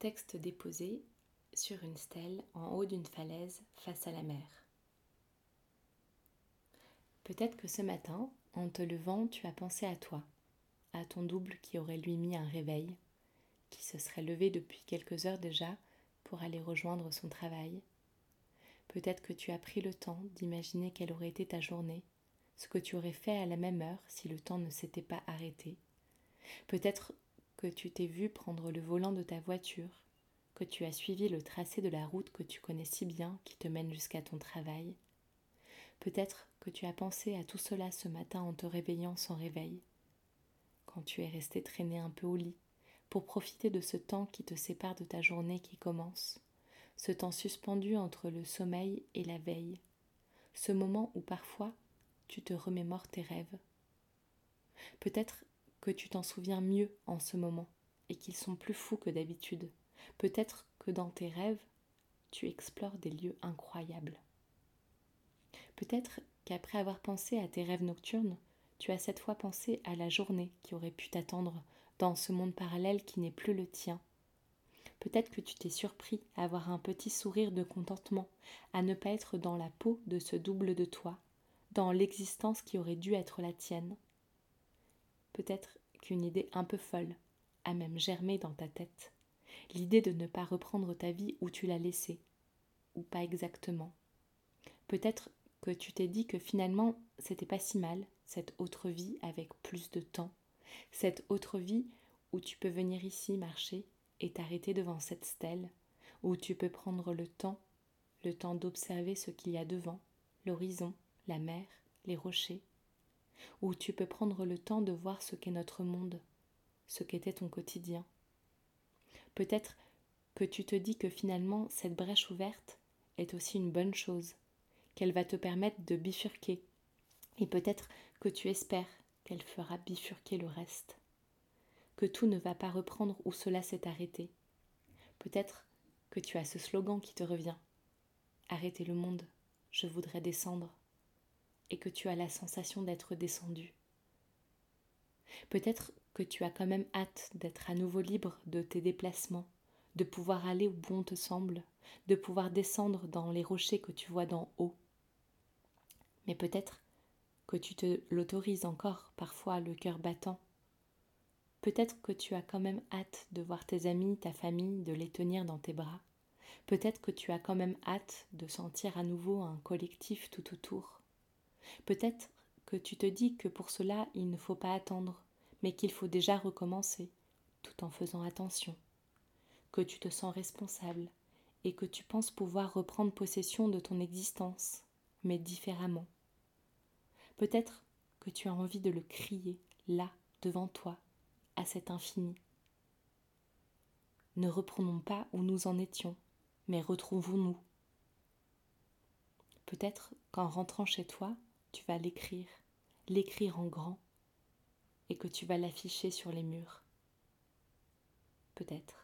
Texte déposé sur une stèle en haut d'une falaise face à la mer. Peut-être que ce matin, en te levant, tu as pensé à toi, à ton double qui aurait lui mis un réveil, qui se serait levé depuis quelques heures déjà pour aller rejoindre son travail. Peut-être que tu as pris le temps d'imaginer quelle aurait été ta journée, ce que tu aurais fait à la même heure si le temps ne s'était pas arrêté. Peut-être que tu t'es vu prendre le volant de ta voiture, que tu as suivi le tracé de la route que tu connais si bien qui te mène jusqu'à ton travail. Peut-être que tu as pensé à tout cela ce matin en te réveillant sans réveil, quand tu es resté traîner un peu au lit, pour profiter de ce temps qui te sépare de ta journée qui commence, ce temps suspendu entre le sommeil et la veille, ce moment où parfois tu te remémores tes rêves. Peut-être que tu t'en souviens mieux en ce moment et qu'ils sont plus fous que d'habitude. Peut-être que dans tes rêves, tu explores des lieux incroyables. Peut-être qu'après avoir pensé à tes rêves nocturnes, tu as cette fois pensé à la journée qui aurait pu t'attendre dans ce monde parallèle qui n'est plus le tien. Peut-être que tu t'es surpris à avoir un petit sourire de contentement, à ne pas être dans la peau de ce double de toi, dans l'existence qui aurait dû être la tienne. Peut-être qu'une idée un peu folle a même germé dans ta tête. L'idée de ne pas reprendre ta vie où tu l'as laissée, ou pas exactement. Peut-être que tu t'es dit que finalement, c'était pas si mal, cette autre vie avec plus de temps, cette autre vie où tu peux venir ici marcher et t'arrêter devant cette stèle, où tu peux prendre le temps d'observer ce qu'il y a devant, l'horizon, la mer, les rochers, où tu peux prendre le temps de voir ce qu'est notre monde, ce qu'était ton quotidien. Peut-être que tu te dis que finalement cette brèche ouverte est aussi une bonne chose, qu'elle va te permettre de bifurquer, et peut-être que tu espères qu'elle fera bifurquer le reste, que tout ne va pas reprendre où cela s'est arrêté. Peut-être que tu as ce slogan qui te revient, arrêtez le monde, je voudrais descendre, et que tu as la sensation d'être descendu. Peut-être que tu as quand même hâte d'être à nouveau libre de tes déplacements, de pouvoir aller où bon te semble, de pouvoir descendre dans les rochers que tu vois d'en haut. Mais peut-être que tu te l'autorises encore parfois le cœur battant. Peut-être que tu as quand même hâte de voir tes amis, ta famille, de les tenir dans tes bras. Peut-être que tu as quand même hâte de sentir à nouveau un collectif tout autour. Peut-être que tu te dis que pour cela il ne faut pas attendre, mais qu'il faut déjà recommencer, tout en faisant attention, que tu te sens responsable et que tu penses pouvoir reprendre possession de ton existence, mais différemment. Peut-être que tu as envie de le crier, là, devant toi, à cet infini. Ne reprenons pas où nous en étions, mais retrouvons-nous. Peut-être qu'en rentrant chez toi, tu vas l'écrire en grand, et que tu vas l'afficher sur les murs. Peut-être.